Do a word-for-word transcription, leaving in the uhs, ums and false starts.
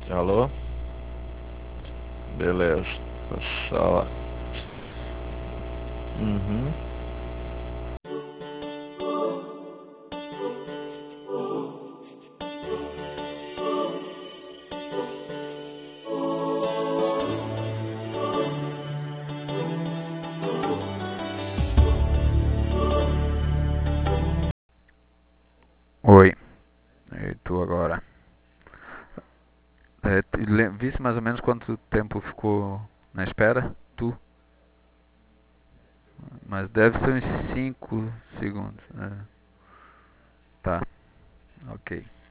Alô? Beleza. Tô só lá. Uhum. Oi, e tu agora? É, tu le- visse mais ou menos quanto tempo ficou na espera? Tu? Mas deve ser uns cinco segundos. É, tá, ok.